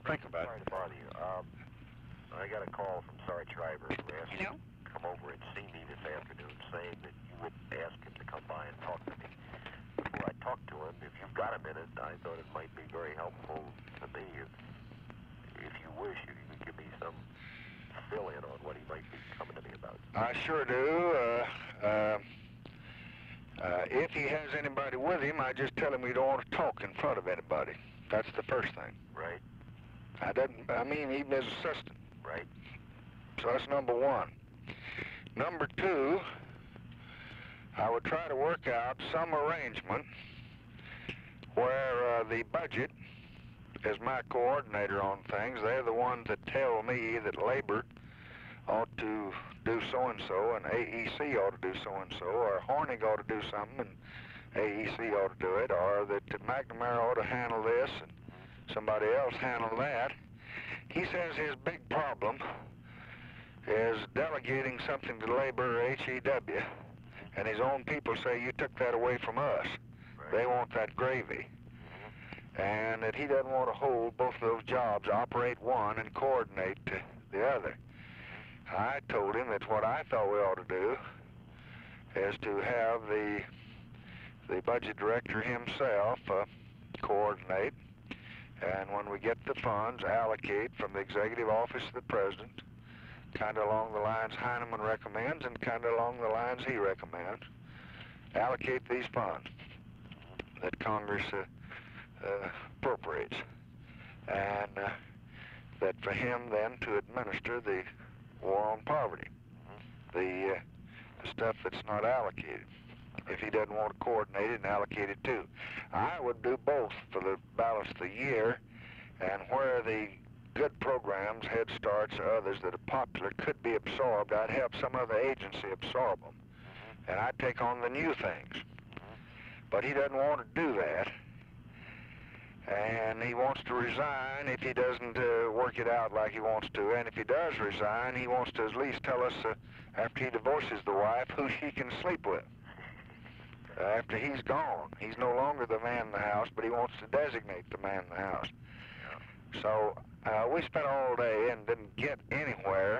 Think about Sorry it. to bother you. I got a call from Sarge Schreiber who asked me to come over and see me this afternoon, saying that you would ask him to come by and talk to me. Before I talk to him, if you've got a minute, I thought it might be very helpful to me if you wish, if you could give me some fill-in on what he might be coming to me about. I sure do. If he has anybody with him, I just tell him we don't want to talk in front of anybody. That's the first thing. Right. I mean, even his assistant. Right. So that's number one. Number two, I would try to work out some arrangement where the budget is my coordinator on things. They're the ones that tell me that labor ought to do so-and-so, and AEC ought to do so-and-so, or Hornig ought to do something, and AEC ought to do it, or that McNamara ought to handle this, and somebody else handle that. He says his big problem is delegating something to labor, or HEW, and his own people say, you took that away from us. Right. They want that gravy. And that he doesn't want to hold both of those jobs, operate one and coordinate the other. I told him that what I thought we ought to do is to have the budget director himself coordinate, and when we get the funds, allocate from the executive office of the president, kind of along the lines Heinemann recommends and kind of along the lines he recommends, allocate these funds that Congress appropriates, and that for him then to administer the war on poverty, the stuff that's not allocated, if he doesn't want to coordinate it and allocate it too. I would do both for the balance of the year, and where the good programs, Head Starts or others that are popular, could be absorbed, I'd help some other agency absorb them, and I'd take on the new things. But he doesn't want to do that, and he wants to resign if he doesn't work it out like he wants to. And if he does resign, he wants to at least tell us after he divorces the wife who she can sleep with. After he's gone, he's no longer the man in the house, but he wants to designate the man in the house. So we spent all day and didn't get anywhere,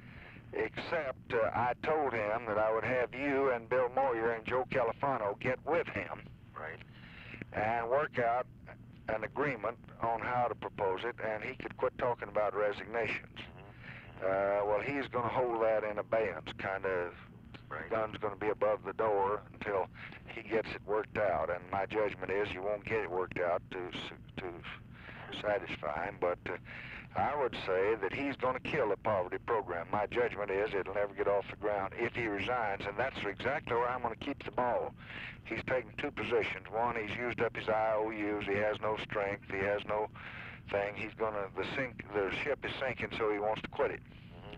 except I told him that I would have you and Bill Moyer and Joe Califano get with him, right, and work out an agreement on how to propose it, and he could quit talking about resignations. Well, he's going to hold that in abeyance, kind of. Right. Gun's going to be above the door until he gets it worked out, and my judgment is you won't get it worked out to satisfy him, but I would say that he's going to kill the poverty program. My judgment is it'll never get off the ground if he resigns, and that's exactly where I'm going to keep the ball. He's taken two positions. One, he's used up his IOUs. He has no strength. He has no thing. He's going to, the ship is sinking, so he wants to quit it.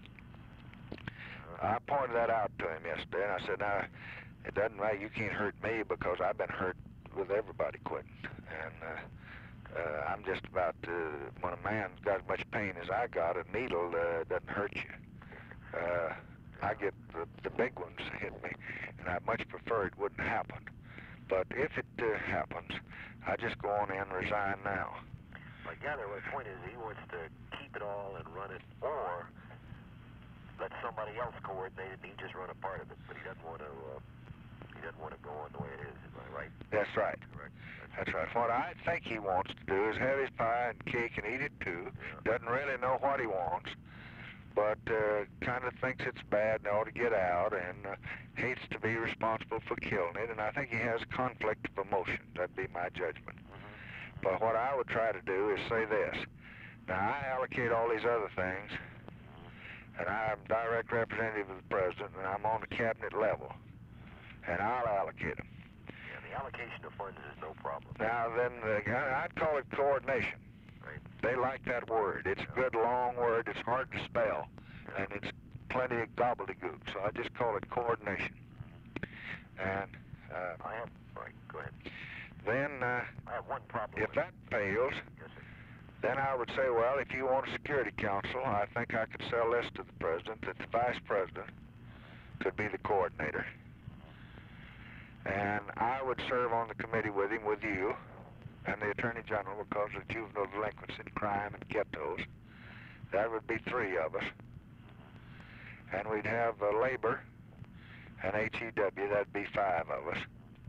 I pointed that out to him yesterday, and I said, now, it doesn't matter, you can't hurt me because I've been hurt with everybody quitting. And I'm just about, when a man's got as much pain as I got, a needle doesn't hurt you. I get the big ones hit me, and I much prefer it wouldn't happen. But if it happens, I just go on in and resign now. I gather the point is he wants to keep it all and run it, or let somebody else coordinate it and he just run a part of it, but he doesn't want to go on the way it is. Am I right? That's right. Correct. That's right. What I think he wants to do is have his pie and cake and eat it too. Yeah. Doesn't really know what he wants, but kind of thinks it's bad and ought to get out, and hates to be responsible for killing it, and I think he has a conflict of emotions. That'd be my judgment. But what I would try to do is say this. Now, I allocate all these other things, and I'm direct representative of the president, and I'm on the cabinet level, and I'll allocate them. Yeah, the allocation of funds is no problem. Now, then, I'd call it coordination. Right. They like that word. It's a good long word. It's hard to spell, and it's plenty of gobbledygook, so I just call it coordination. And right, go ahead. Then, I have one problem. If that fails, yes, sir. then I would say, well, if you want a Security Council, I think I could sell this to the president, that the vice president could be the coordinator. And I would serve on the committee with him, with you, and the Attorney General because of juvenile delinquency and crime and ghettos. That would be 3 of us. And we'd have labor and HEW, that'd be 5 of us.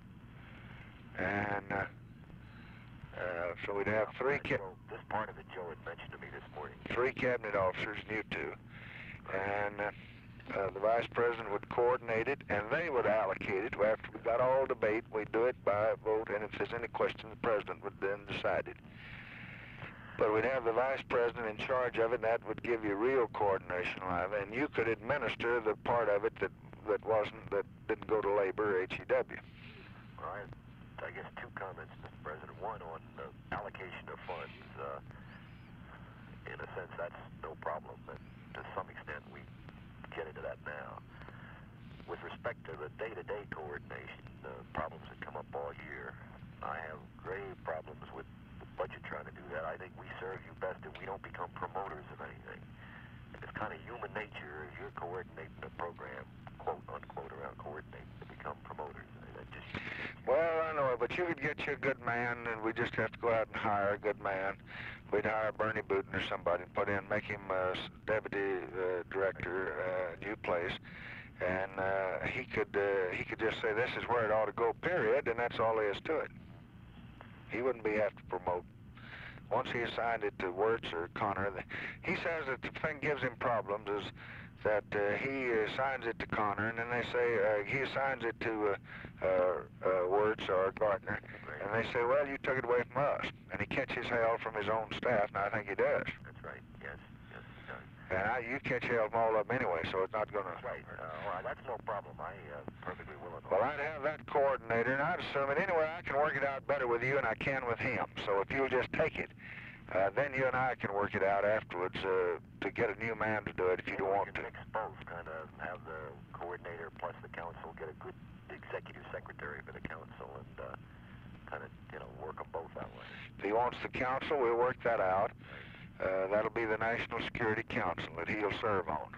And so we'd have 3 this part of it Joe had mentioned to me this morning. 3 cabinet officers and you 2. And the vice president would coordinate it, and they would allocate it. After we got all debate, we'd do it by vote, and if there's any question, the president would then decide it. But we'd have the vice president in charge of it, and that would give you real coordination live, and you could administer the part of it that didn't go to labor or HEW. All right. I guess 2 comments, Mr. President. One on allocation of funds. In a sense, that's no problem, but to some extent we get into that now. With respect to the day-to-day coordination, problems that come up all year, I have grave problems with the budget trying to do that. I think we serve you best if we don't become promoters of anything. And it's kind of human nature if you're coordinating a program, quote unquote, around coordinating to become promoters. Well, I know, but you could get you a good man, and we just have to go out and hire a good man. We'd hire Bernie Booton or somebody, put in, make him deputy director, new place, and he could just say this is where it ought to go, period, and that's all there is to it. He wouldn't have to promote. Once he assigned it to Wirtz or Connor, he says that the thing gives him problems is that he assigns it to Connor, and then they say he assigns it to Wirtz or Gardner, and they say, well, you took it away from us, and he catches hell from his own staff, and I think he does. That's right, yes, he does. And you catch hell from all of them anyway, so it's not going to... That's right, well, that's no problem. I perfectly willing. Well, I'd have that coordinator, and I'd assume it anyway. I can work it out better with you than I can with him, so if you'll just take it, then you and I can work it out afterwards to get a new man to do it if you don't want to. Mix both, kind of have the coordinator plus the council get a good executive secretary for the council and kind of, work them both that way. If he wants the council, we'll work that out. That'll be the National Security Council that he'll serve on.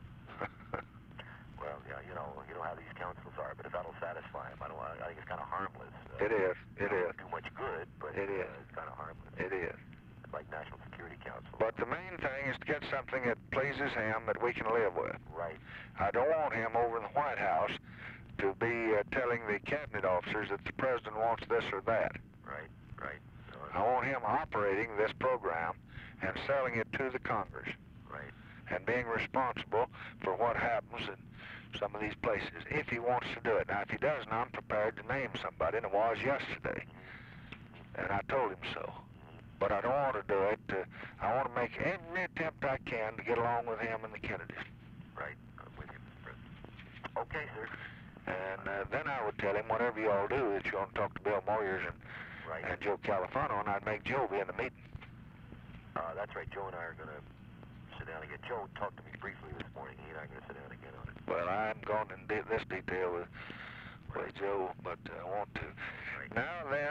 Well, yeah, you know how these councils are, but if that'll satisfy him, I think it's kind of harmless. It is. It is. Too much good, but it's kind of harmless. It is. Like National Security Council. But the main thing is to get something that pleases him that we can live with. Right. I don't want him over in the White House to be telling the cabinet officers that the president wants this or that. Right, right. I want him operating this program and selling it to the Congress. Right. And being responsible for what happens in some of these places, if he wants to do it. Now, if he doesn't, I'm prepared to name somebody, and it was yesterday. And I told him so. But I don't want to do it. I want to make every attempt I can to get along with him and the Kennedys. Right. I'm with you, Mr. President. Okay, sir. And then I would tell him, whatever you all do, that you want to talk to Bill Moyers and Joe Califano, and I'd make Joe be in the meeting. That's right. Joe and I are going to sit down again. Joe talked to me briefly this morning. He and I are going to sit down again on it. Well, I'm going into this detail with Joe, but I want to. Right. Now then...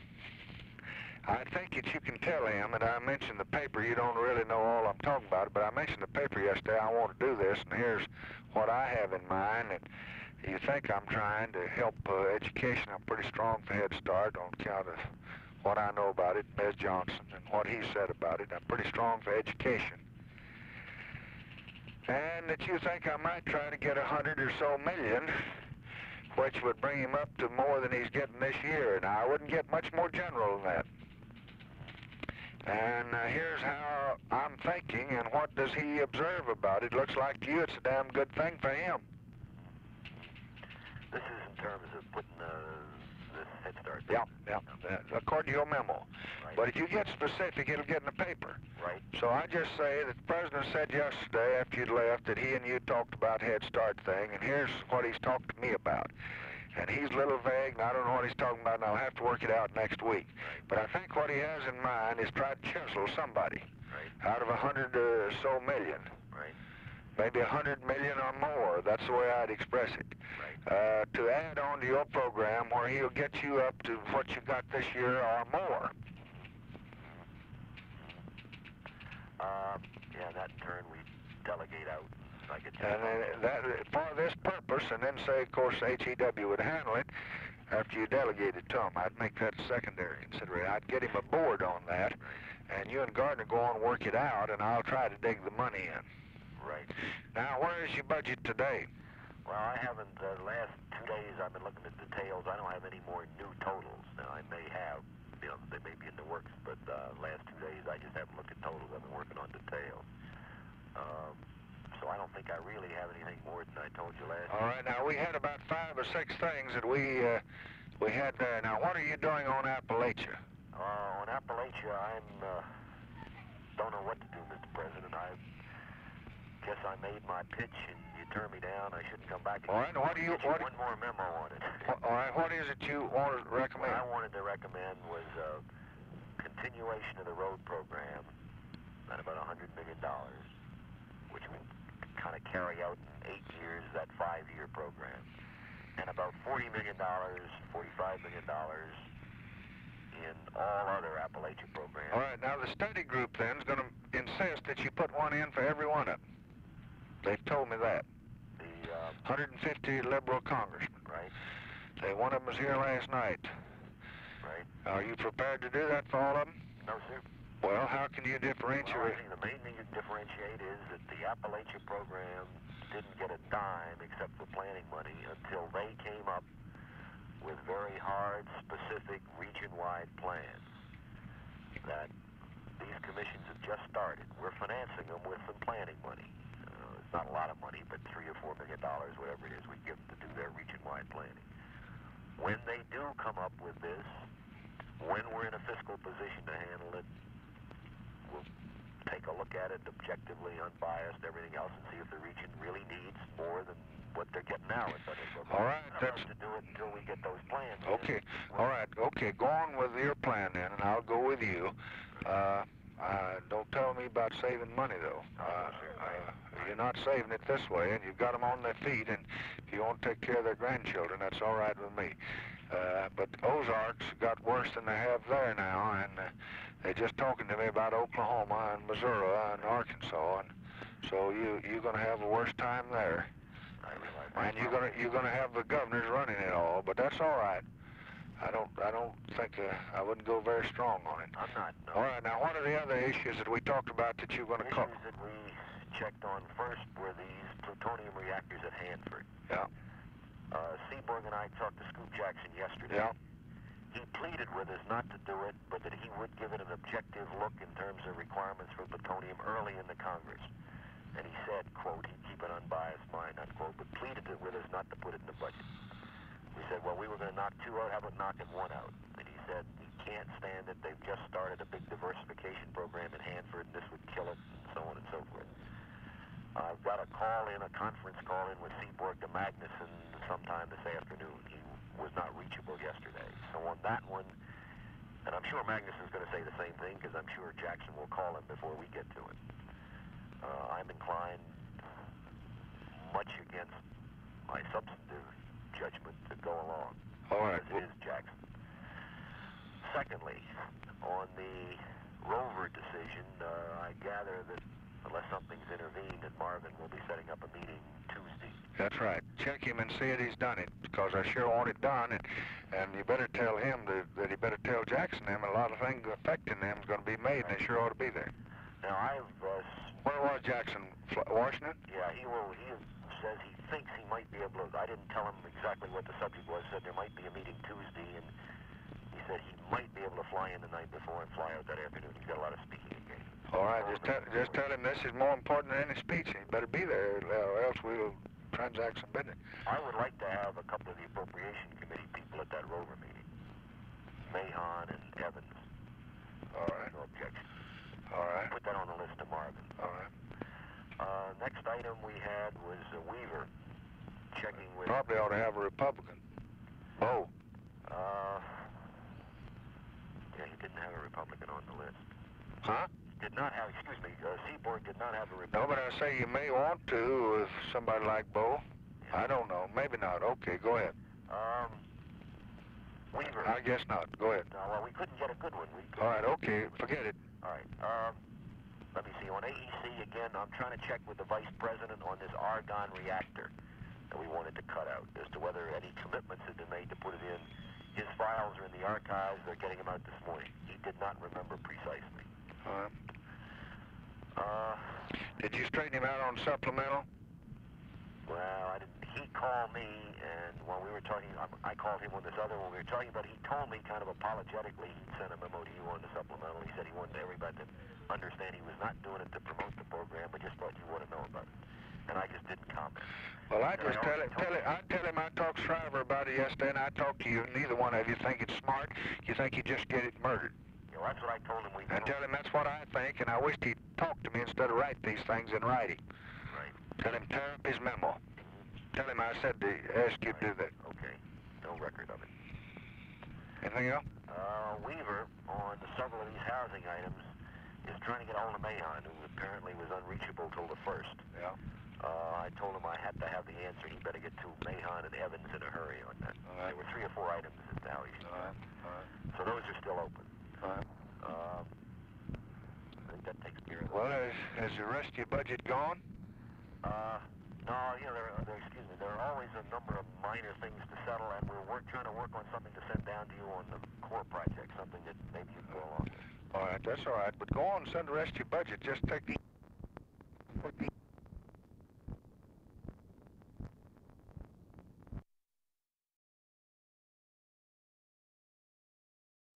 I think that you can tell him, and I mentioned the paper, you don't really know all I'm talking about, but I mentioned the paper yesterday, I want to do this, and here's what I have in mind, and you think I'm trying to help education. I'm pretty strong for Head Start on account of what I know about it, Bez Johnson, and what he said about it. I'm pretty strong for education. And that you think I might try to get 100 or so million, which would bring him up to more than he's getting this year. Now, I wouldn't get much more general than that. And here's how I'm thinking, and what does he observe about it? Looks like to you it's a damn good thing for him. This is in terms of putting this Head Start. Yeah, according to your memo. Right. But if you get specific, it'll get in the paper. Right. So I just say that the president said yesterday after you'd left that he and you talked about Head Start thing, and here's what he's talked to me about. And he's a little vague, and I don't know what he's talking about, and I'll have to work it out next week. Right. But I think what he has in mind is try to chisel somebody out of 100 or so million. Right. Maybe 100 million or more. That's the way I'd express it. Right. To add on to your program where he'll get you up to what you got this year or more. Yeah, that in turn we delegate out. And that, for this purpose, and then say, of course, HEW would handle it, after you delegated to him. I'd make that secondary consideration. I'd get him aboard on that, and you and Gardner go on and work it out, and I'll try to dig the money in. Right. Now, where is your budget today? Well, I haven't, the last 2 days I've been looking at details. I don't have any more new totals. Now, I may have, you know, they may be in the works, but last 2 days I just haven't looked at totals. I've been working on details. So I don't think I really have anything more than I told you last. All right, now we had about 5 or 6 things that we had there. Now, what are you doing on Appalachia? On Appalachia, don't know what to do, Mr. President. I guess I made my pitch and you turned me down. I shouldn't come back. All right, what do you... One more memo on it. All right, what is it you want to recommend? What I wanted to recommend was a continuation of the road program at about $100 million, which would kind of carry out in 8 years that 5-year program, and about $40 million, $45 million in all other Appalachia programs. All right, now the study group then is going to insist that you put one in for every one of them. They've told me that. The 150 liberal congressmen. Right. One of them was here last night. Right. Are you prepared to do that for all of them? No, sir. Well, how can you differentiate? Well, I think the main thing you can differentiate is that the Appalachia program didn't get a dime except for planning money until they came up with very hard, specific, region-wide plans that these commissions have just started. We're financing them with some planning money. It's not a lot of money, but $3 or $4 million, whatever it is, we give them to do their region-wide planning. When they do come up with this, when we're in a fiscal position to handle it, we'll take a look at it objectively, unbiased, everything else, and see if the region really needs more than what they're getting now. All right, that's to do it until we get those plans. Okay, all right, okay, go on with your plan then, and I'll go with you. Don't tell me about saving money, though. You're not saving it this way, and you've got them on their feet, and if you want to take care of their grandchildren, that's all right with me. But Ozarks got worse than they have there now, and they're just talking to me about Oklahoma and Missouri and Arkansas, and so you're going to have a worse time there. And you're gonna have the governors running it all, but that's all right. I don't think I wouldn't go very strong on it. I'm not. No. All right. Now, what are the other issues that we talked about that you're going to cover? Issues that we checked on first were these plutonium reactors at Hanford. Yeah. Seaborg and I talked to Scoop Jackson yesterday. Yeah. He pleaded with us not to do it, but that he would give it an objective look in terms of requirements for plutonium early in the Congress. And he said, quote, he'd keep an unbiased mind, unquote, but pleaded it with us not to put it in the budget. We said, well, we were going to knock 2 out, how about knocking 1 out? And he said, he can't stand it. They've just started a big diversification program in Hanford, and this would kill it, and so on and so forth. I've got a conference call in with Seaborg to Magnuson sometime this afternoon. He was not reachable yesterday. So on that one, and I'm sure Magnuson's going to say the same thing, because I'm sure Jackson will call him before we get to it. I'm inclined much against my substantive judgment to go along. All right. As it is Jackson. Secondly, on the Rover decision, I gather that unless something's intervened, that Marvin will be setting up a meeting Tuesday. That's right. Check him and see that he's done it, because I sure want it done, and you better tell him that he better tell Jackson them a lot of things affecting them is going to be made, and they sure ought to be there. Now, Where was Jackson? Washington? Yeah, he says he thinks he might be able to. I didn't tell him exactly what the subject was. Said there might be a meeting Tuesday, and he said he might be able to fly in the night before and fly out that afternoon. He's got a lot of speaking engagements. All right, just tell him this is more important than any speech. He better be there, or else we'll transact some business. I would like to have a couple of the Appropriation Committee people at that Rover meeting. Mahon and Evans. All right. No objection. All right. Put that on the list to Marvin. All right. Next item we had was Weaver checking with... Probably ought to have a Republican. Bo. Yeah, he didn't have a Republican on the list. Huh? Did not have, excuse me, Seaborg did not have a Republican. No, but I say you may want to with somebody like Bo. Yeah. I don't know. Maybe not. Okay, go ahead. Weaver. I guess not. Go ahead. No, well, we couldn't get a good one. All right, okay. Forget it. All right. Let me see. On AEC, again, I'm trying to check with the Vice President on this argon reactor. that we wanted to cut out as to whether any commitments had been made to put it in. His files are in the archives. They're getting them out this morning. He did not remember precisely. Did you straighten him out on supplemental? Well, I didn't. He called me, and when we were talking, I called him on this other one we were talking about. He told me kind of apologetically he'd sent a memo to you on the supplemental. He said he wanted everybody to understand he was not doing it to promote the program, but just thought you ought to know about it. And I just didn't comment. Well, I just tell him I talked to Shriver about it yesterday, and I talked to you, and neither one of you think it's smart. You think you just get it murdered. Yeah, well, that's what I told him. And tell him that's what I think, and I wished he'd talk to me instead of write these things in writing. Right. Tell him tear up his memo. Tell him I said to ask you to do that. Okay. No record of it. Anything else? Weaver, on several of these housing items, is trying to get hold of Mahon, who apparently was unreachable till the 1st. Yeah. I told him I had to have the answer. He better get to Mahon and Evans in a hurry on that. All right. There were 3 or 4 items is now he's All right. So those are still open. All right. I think that takes care of it. Well, has the rest of your budget gone? No, you know, there are always a number of minor things to settle, and we're trying to work on something to send down to you on the core project, something that maybe you'd go along with. All right, that's all right. But go on and send the rest of your budget. Just take the